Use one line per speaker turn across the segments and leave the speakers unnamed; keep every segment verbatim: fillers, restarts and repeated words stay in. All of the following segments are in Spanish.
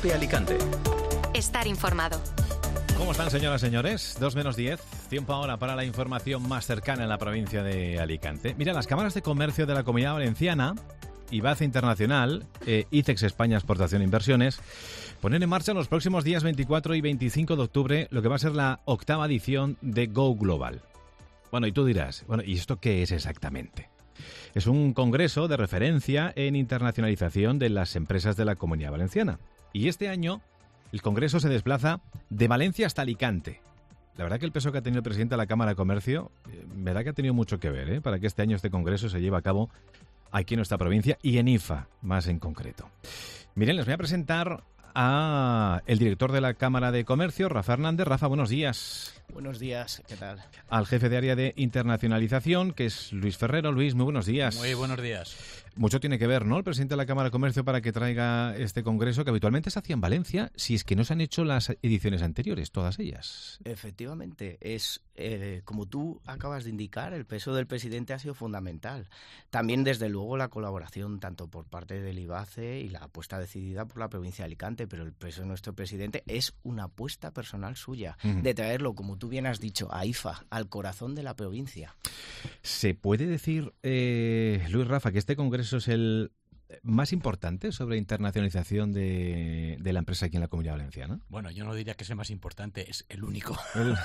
Cope Alicante.
Estar informado.
¿Cómo están, señoras y señores? dos menos diez, tiempo ahora para la información más cercana en la provincia de Alicante. Mira, las cámaras de comercio de la Comunidad Valenciana, I B A C E Internacional, eh, ICEX España Exportación e Inversiones, ponen en marcha en los próximos días veinticuatro y veinticinco de octubre lo que va a ser la octava edición de Go Global. Bueno, y tú dirás, bueno, ¿y esto qué es exactamente? Es un congreso de referencia en internacionalización de las empresas de la Comunidad Valenciana. Y este año el congreso se desplaza de Valencia hasta Alicante. La verdad que el peso que ha tenido el presidente de la Cámara de Comercio, eh, verdad que ha tenido mucho que ver, ¿eh? para que este año este congreso se lleve a cabo aquí en nuestra provincia y en I F A, más en concreto. Miren, les voy a presentar a el director de la Cámara de Comercio, Rafa Hernández. Rafa, buenos días.
Buenos días, ¿qué tal?
Al jefe de área de internacionalización, que es Luis Ferrero. Luis, muy buenos días.
Muy buenos días.
Mucho tiene que ver, ¿no?, el presidente de la Cámara de Comercio para que traiga este congreso que habitualmente se hacía en Valencia, si es que no se han hecho las ediciones anteriores, todas ellas.
Efectivamente, es eh, como tú acabas de indicar, el peso del presidente ha sido fundamental. También, desde luego, la colaboración tanto por parte del I B A C E y la apuesta decidida por la provincia de Alicante, pero el peso de nuestro presidente es una apuesta personal suya, uh-huh. de traerlo, como tú bien has dicho, a I F A, al corazón de la provincia.
¿Se puede decir, eh, Luis, Rafa, que este congreso es el más importante sobre internacionalización de, de la empresa aquí en la Comunidad Valenciana?
Bueno, yo no diría que es el más importante, es el único.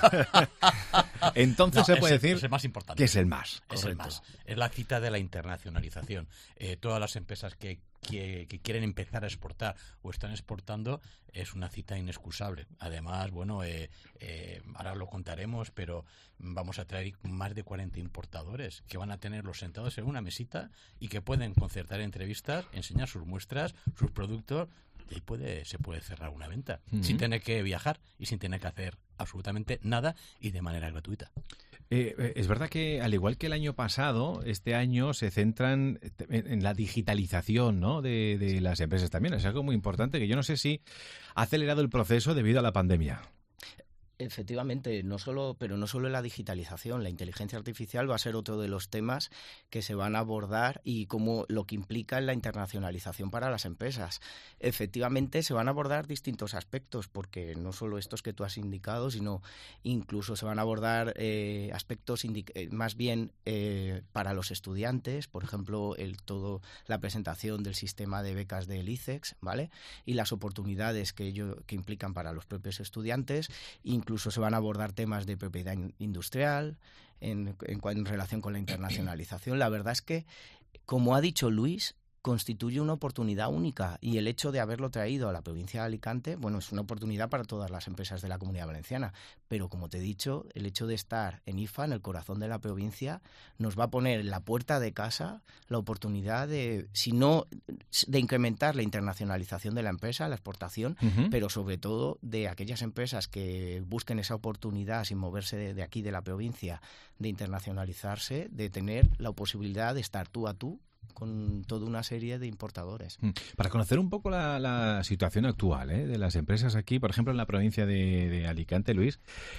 Entonces
no,
se puede
es,
decir
es el más importante.
Que es el más.
Es
Correcto.
el más. Es la cita de la internacionalización. Eh, todas las empresas que, que, que quieren empezar a exportar o están exportando, es una cita inexcusable. Además, bueno, eh, eh, ahora lo contaremos, pero vamos a traer más de cuarenta importadores que van a tenerlos sentados en una mesita y que pueden concertar entrevistas, enseñar sus muestras, sus productos, y ahí puede, se puede cerrar una venta, uh-huh. sin tener que viajar y sin tener que hacer absolutamente nada y de manera gratuita.
Eh, es verdad que, al igual que el año pasado, este año se centran en, en la digitalización, ¿no?, de, de las empresas también. Es algo muy importante que yo no sé si ha acelerado el proceso debido a la pandemia.
Efectivamente, no solo, pero no solo la digitalización, la inteligencia artificial va a ser otro de los temas que se van a abordar y como lo que implica en la internacionalización para las empresas. Efectivamente, se van a abordar distintos aspectos, porque no solo estos que tú has indicado, sino incluso se van a abordar eh, aspectos indic- más bien eh, para los estudiantes, por ejemplo, el todo la presentación del sistema de becas del ICEX, ¿vale?, y las oportunidades que ello que implican para los propios estudiantes. Incluso Incluso se van a abordar temas de propiedad industrial en, en, en relación con la internacionalización. La verdad es que, como ha dicho Luis, constituye una oportunidad única y el hecho de haberlo traído a la provincia de Alicante, bueno, es una oportunidad para todas las empresas de la Comunidad Valenciana, pero como te he dicho, el hecho de estar en I F A, en el corazón de la provincia, nos va a poner en la puerta de casa la oportunidad de, si no, de incrementar la internacionalización de la empresa, la exportación, uh-huh. pero sobre todo de aquellas empresas que busquen esa oportunidad sin moverse de, de aquí, de la provincia, de internacionalizarse, de tener la posibilidad de estar tú a tú con toda una serie de importadores.
Para conocer un poco la, la situación actual, ¿eh?, de las empresas aquí, por ejemplo, en la provincia de, de Alicante, Luis,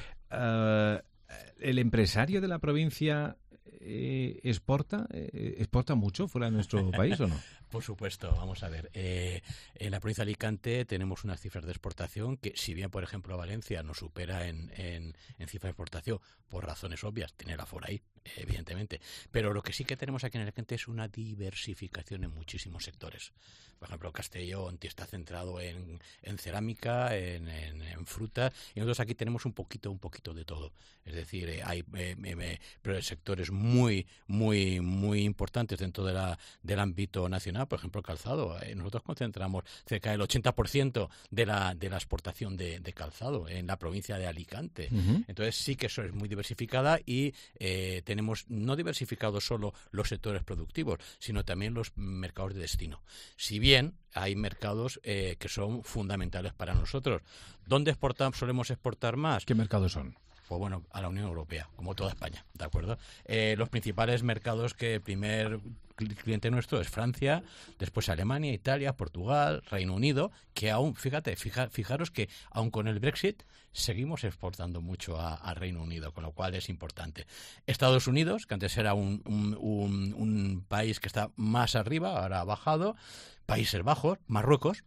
uh, ¿el empresario de la provincia eh, exporta eh, exporta mucho fuera de nuestro país o no?
Por supuesto, vamos a ver. Eh, en la provincia de Alicante tenemos unas cifras de exportación que, si bien, por ejemplo, Valencia nos supera en, en, en cifra de exportación por razones obvias, tiene la afora ahí, evidentemente, pero lo que sí que tenemos aquí en Alicante es una diversificación en muchísimos sectores. Por ejemplo, Castellón está centrado en, en cerámica, en, en, en fruta, y nosotros aquí tenemos un poquito, un poquito de todo. Es decir, eh, hay eh, eh, eh, sectores muy, muy, muy importantes dentro de la, del ámbito nacional. Por ejemplo, calzado. Eh, nosotros concentramos cerca del ochenta por ciento de la, de la exportación de, de calzado en la provincia de Alicante. Uh-huh. Entonces sí que eso es muy diversificada y eh, tenemos no diversificados solo los sectores productivos, sino también los mercados de destino. Si bien hay mercados eh, que son fundamentales para nosotros. ¿Dónde exportamos, solemos exportar más?
¿Qué mercados son?
Pues bueno, a la Unión Europea, como toda España, ¿de acuerdo? Eh, los principales mercados que el primer cliente nuestro es Francia, después Alemania, Italia, Portugal, Reino Unido, que aún, fíjate, fija, fijaros que aún con el Brexit seguimos exportando mucho a, a Reino Unido, con lo cual es importante. Estados Unidos, que antes era un, un, un, un país que está más arriba, ahora ha bajado. Países Bajos, Marruecos,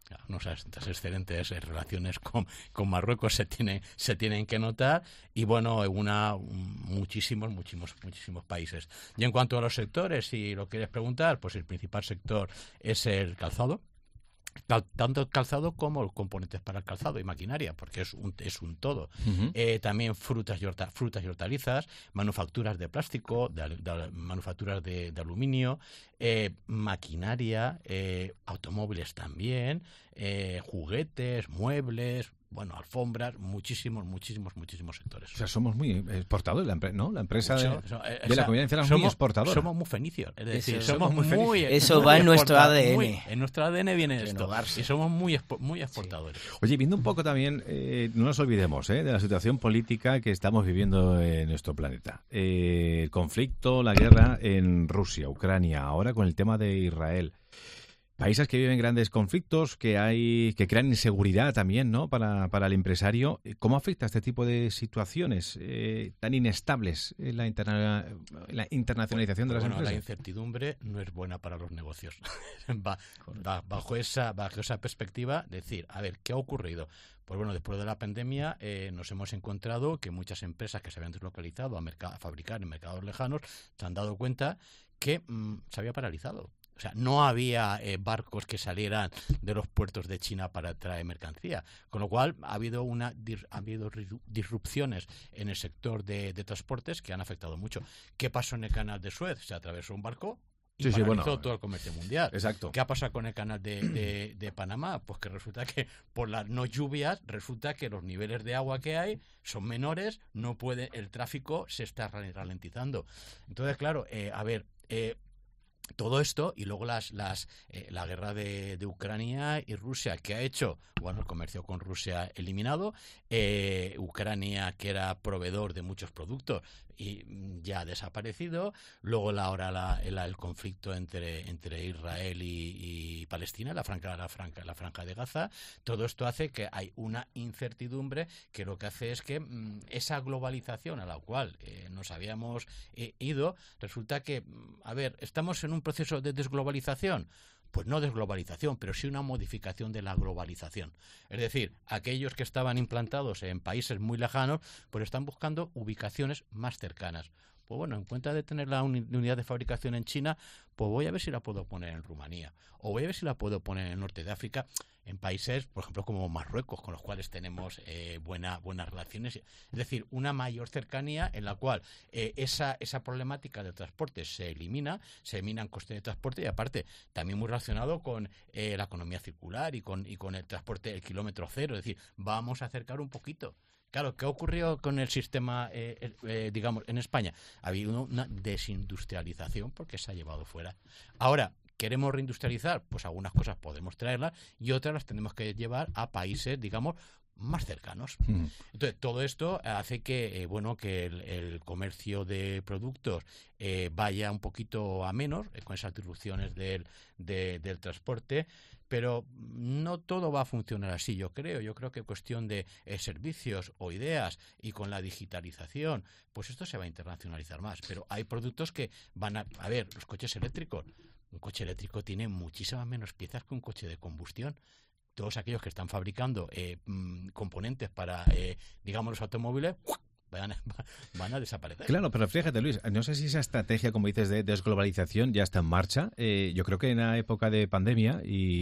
Nuestras excelentes relaciones con, con Marruecos se tienen se tienen que notar y bueno, una muchísimos muchísimos muchísimos países. Y en cuanto a los sectores, si lo quieres preguntar, pues el principal sector es el calzado. Cal, tanto el calzado como componentes para el calzado y maquinaria, porque es un, es un todo. Uh-huh. Eh, también frutas y, horta, frutas y hortalizas, manufacturas de plástico, de, de, manufacturas de, de aluminio, eh, maquinaria, eh, automóviles también, eh, juguetes, muebles, bueno, alfombras, muchísimos, muchísimos, muchísimos sectores.
O sea, somos muy exportadores, la empre- ¿no? La empresa de,
so, so, eh,
de la Comunidad Valenciana es muy exportadora.
Somos muy fenicios, es decir,
Eso,
somos, somos muy, muy
Eso
muy
va en nuestro A D N.
Muy, en nuestro A D N viene
Renovarse.
esto. Y somos muy, expo- muy exportadores.
Sí. Oye, viendo un poco también, eh, no nos olvidemos eh, de la situación política que estamos viviendo en nuestro planeta. Eh, el conflicto, la guerra en Rusia, Ucrania, ahora con el tema de Israel. Países que viven grandes conflictos, que hay, que crean inseguridad también, ¿no? Para, para el empresario. ¿Cómo afecta este tipo de situaciones eh, tan inestables en la, interna, la internacionalización
pues,
de las
bueno,
empresas?
La incertidumbre no es buena para los negocios. va, va, bajo esa, bajo esa perspectiva, decir, a ver, ¿qué ha ocurrido? Pues bueno, después de la pandemia eh, nos hemos encontrado que muchas empresas que se habían deslocalizado a, merc- a fabricar en mercados lejanos se han dado cuenta que mmm, se había paralizado. O sea, no había eh, barcos que salieran de los puertos de China para traer mercancía. Con lo cual, ha habido una ha habido disrupciones en el sector de, de transportes que han afectado mucho. ¿Qué pasó en el canal de Suez? Se atravesó un barco y
sí,
paralizó
sí, bueno,
todo el comercio mundial.
Exacto.
¿Qué ha pasado con el canal de, de, de Panamá? Pues que resulta que por las no lluvias, resulta que los niveles de agua que hay son menores, no puede, el tráfico se está ralentizando. Entonces, claro, eh, a ver... Eh, todo esto y luego las las eh, la guerra de, de Ucrania y Rusia, que ha hecho, bueno, el comercio con Rusia eliminado, eh, Ucrania, que era proveedor de muchos productos, y ya ha desaparecido. Luego la, ahora la, la, el conflicto entre entre Israel y, y Palestina, la franja la franja la franja de Gaza. Todo esto hace que hay una incertidumbre que lo que hace es que mmm, esa globalización a la cual eh, nos habíamos eh, ido, resulta que, a ver, estamos en un proceso de desglobalización. Pues no desglobalización, pero sí una modificación de la globalización. Es decir, aquellos que estaban implantados en países muy lejanos, pues están buscando ubicaciones más cercanas. Pues bueno, en cuenta de tener la unidad de fabricación en China, pues voy a ver si la puedo poner en Rumanía. O voy a ver si la puedo poner en el norte de África, en países, por ejemplo, como Marruecos, con los cuales tenemos eh, buena, buenas relaciones. Es decir, una mayor cercanía en la cual eh, esa, esa problemática del transporte se elimina, se eliminan costes de transporte y aparte también muy relacionado con eh, la economía circular y con, y con el transporte del kilómetro cero. Es decir, vamos a acercar un poquito. Claro, ¿qué ocurrió con el sistema, eh, eh, digamos, en España? Ha habido una desindustrialización porque se ha llevado fuera. Ahora, ¿queremos reindustrializar? Pues algunas cosas podemos traerlas y otras las tenemos que llevar a países, digamos, más cercanos. Mm. Entonces, todo esto hace que, eh, bueno, que el, el comercio de productos eh, vaya un poquito a menos, eh, con esas disrupciones del, de, del transporte, pero no todo va a funcionar así, yo creo. Yo creo que cuestión de eh, servicios o ideas y con la digitalización, pues esto se va a internacionalizar más. Pero hay productos que van a... A ver, los coches eléctricos. Un coche eléctrico tiene muchísimas menos piezas que un coche de combustión. Todos aquellos que están fabricando eh, mmm, componentes para, eh, digamos, los automóviles... Van a, van a desaparecer.
Claro, pero fíjate, Luis, no sé si esa estrategia, como dices, de desglobalización ya está en marcha. Eh, yo creo que en la época de pandemia,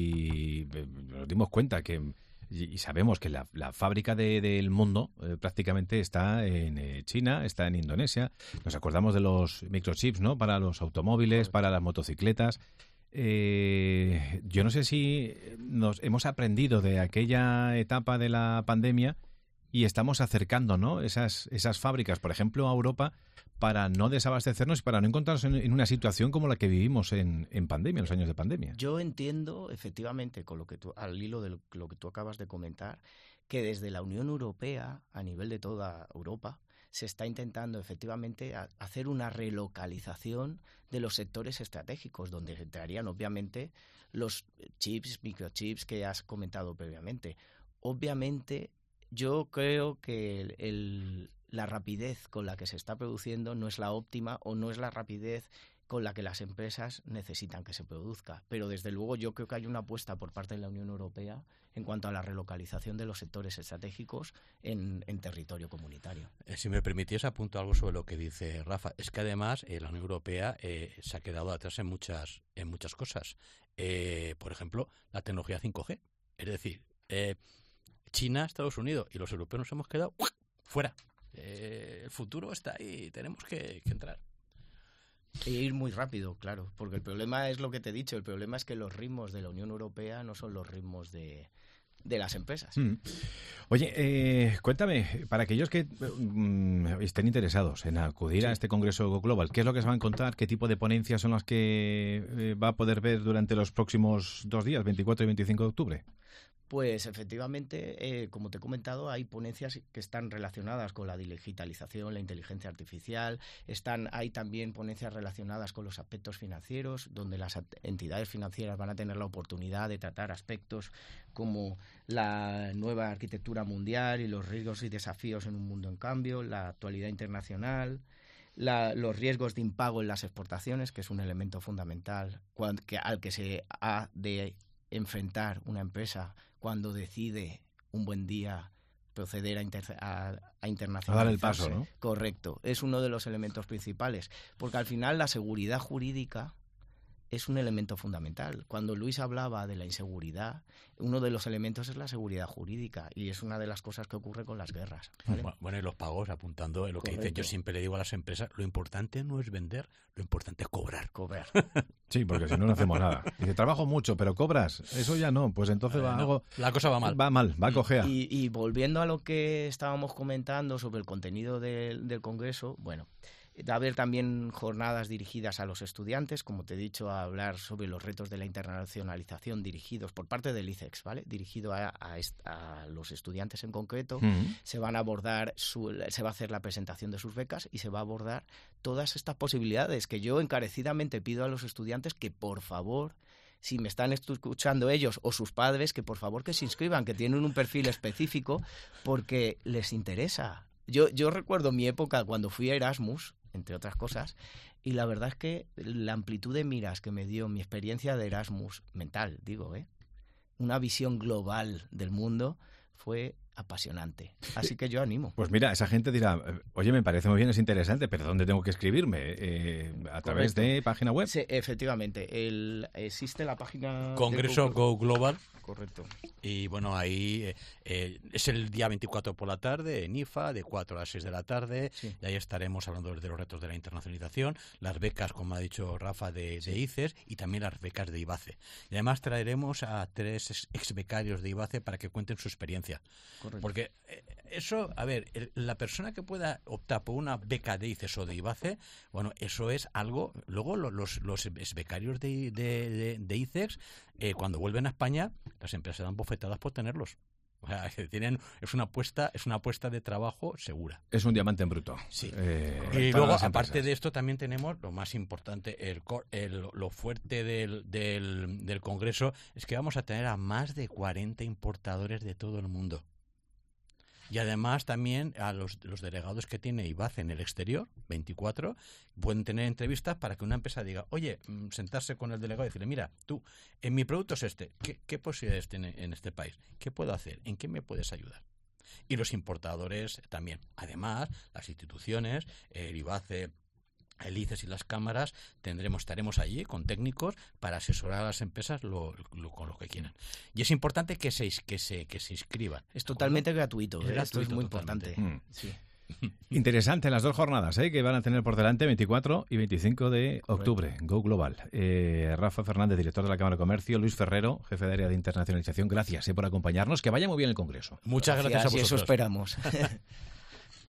y nos dimos cuenta que, y sabemos que la, la fábrica de, del mundo eh, prácticamente está en eh, China, está en Indonesia. Nos acordamos de los microchips, ¿no? Para los automóviles, para las motocicletas. Eh, yo no sé si nos hemos aprendido de aquella etapa de la pandemia y estamos acercando, ¿no? esas, esas fábricas, por ejemplo, a Europa, para no desabastecernos y para no encontrarnos en, en una situación como la que vivimos en, en pandemia, en los años de pandemia.
Yo entiendo, efectivamente, con lo que tú, al hilo de lo, lo que tú acabas de comentar, que desde la Unión Europea, a nivel de toda Europa, se está intentando efectivamente a, hacer una relocalización de los sectores estratégicos, donde entrarían obviamente los chips, microchips que has comentado previamente. Obviamente, yo creo que el, el, la rapidez con la que se está produciendo no es la óptima o no es la rapidez con la que las empresas necesitan que se produzca. Pero desde luego yo creo que hay una apuesta por parte de la Unión Europea en cuanto a la relocalización de los sectores estratégicos en, en territorio comunitario.
Eh, si me permitís, apunto algo sobre lo que dice Rafa. Es que además eh, la Unión Europea eh, se ha quedado atrás en muchas, en muchas cosas. Eh, por ejemplo, la tecnología cinco G. Es decir, eh, China, Estados Unidos y los europeos nos hemos quedado ¡uah! Fuera. Eh, el futuro está ahí, tenemos que, que entrar.
E ir muy rápido, claro, porque el problema es lo que te he dicho, el problema es que los ritmos de la Unión Europea no son los ritmos de, de las empresas.
Mm. Oye, eh, cuéntame, para aquellos que mm, estén interesados en acudir sí. a este Congreso Global, ¿qué es lo que se va a encontrar? ¿Qué tipo de ponencias son las que eh, va a poder ver durante los próximos dos días, veinticuatro y veinticinco de octubre?
Pues efectivamente, eh, como te he comentado, hay ponencias que están relacionadas con la digitalización, la inteligencia artificial, están, hay también ponencias relacionadas con los aspectos financieros, donde las entidades financieras van a tener la oportunidad de tratar aspectos como la nueva arquitectura mundial y los riesgos y desafíos en un mundo en cambio, la actualidad internacional, La, los riesgos de impago en las exportaciones, que es un elemento fundamental cuando, que, al que se ha de enfrentar una empresa cuando decide un buen día proceder a, inter, a, a internacionalizarse.
A dar el paso, ¿no?
Correcto. Es uno de los elementos principales. Porque al final la seguridad jurídica es un elemento fundamental. Cuando Luis hablaba de la inseguridad, uno de los elementos es la seguridad jurídica y es una de las cosas que ocurre con las guerras, ¿vale?
Bueno, y los pagos, apuntando en lo Correcto. que dice, yo siempre le digo a las empresas, lo importante no es vender, lo importante es cobrar.
Cobrar.
Sí, porque si no, no hacemos nada. Dice, trabajo mucho, pero cobras. Eso ya no, pues entonces va
eh, no,
algo...
La cosa va mal.
Va mal, va a cojear.
Y, y volviendo a lo que estábamos comentando sobre el contenido del, del Congreso, bueno... Va a haber también jornadas dirigidas a los estudiantes, como te he dicho, a hablar sobre los retos de la internacionalización dirigidos por parte del I C E X, ¿vale? Dirigido a, a, a los estudiantes en concreto. Uh-huh. Se van a abordar, su, se va a hacer la presentación de sus becas y se va a abordar todas estas posibilidades que yo encarecidamente pido a los estudiantes que, por favor, si me están escuchando ellos o sus padres, que por favor que se inscriban, que tienen un perfil específico porque les interesa. Yo, yo recuerdo mi época cuando fui a Erasmus, entre otras cosas, y la verdad es que la amplitud de miras que me dio mi experiencia de Erasmus, mental, digo, ¿eh? Una visión global del mundo fue apasionante. Así que yo animo.
Pues mira, esa gente dirá, oye, me parece muy bien, es interesante, pero ¿dónde tengo que escribirme? Eh, ¿A través Correcto. de página web?
Sí, efectivamente. El, existe la página...
Congreso Go Global.
Correcto.
Y bueno, ahí eh, eh, es el día veinticuatro por la tarde en I F A, de cuatro a las seis de la tarde, sí. y ahí estaremos hablando de los retos de la internacionalización, las becas, como ha dicho Rafa, de, sí. de I C E S y también las becas de IBACE. Y además traeremos a tres ex becarios de IBACE para que cuenten su experiencia. Correcto. Porque eh, eso, a ver, el, la persona que pueda optar por una beca de I C E S o de IBACE, bueno, eso es algo, luego los, los ex becarios de, de, de, de I C E S, eh, cuando vuelven a España, las empresas dan bofetadas por tenerlos. O sea, que tienen, es una apuesta, es una apuesta de trabajo segura.
Es un diamante en bruto.
Sí.
Eh,
y luego, aparte de esto, también tenemos lo más importante, el, el lo fuerte del, del, del Congreso, es que vamos a tener a más de cuarenta importadores de todo el mundo. Y además también a los, los delegados que tiene IBACE en el exterior, veinticuatro, pueden tener entrevistas para que una empresa diga, oye, sentarse con el delegado y decirle, mira, tú, en mi producto es este, ¿qué, qué posibilidades tiene en este país? ¿Qué puedo hacer? ¿En qué me puedes ayudar? Y los importadores también. Además, las instituciones, el IBACE, el I C E S y las cámaras, tendremos, estaremos allí con técnicos para asesorar a las empresas lo, lo, con lo que quieran. Y es importante que se, que se, que se inscriban.
Es totalmente gratuito.
Es
¿eh?
gratuito,
Esto es muy
totalmente.
importante. Mm. Sí.
Interesante las dos jornadas ¿eh? que van a tener por delante veinticuatro y veinticinco de octubre. Correcto. Go Global. Eh, Rafa Fernández, director de la Cámara de Comercio, Luis Ferrero, jefe de área de internacionalización. Gracias eh, por acompañarnos. Que vaya muy bien el Congreso.
Muchas gracias, gracias a vosotros.
Y eso esperamos.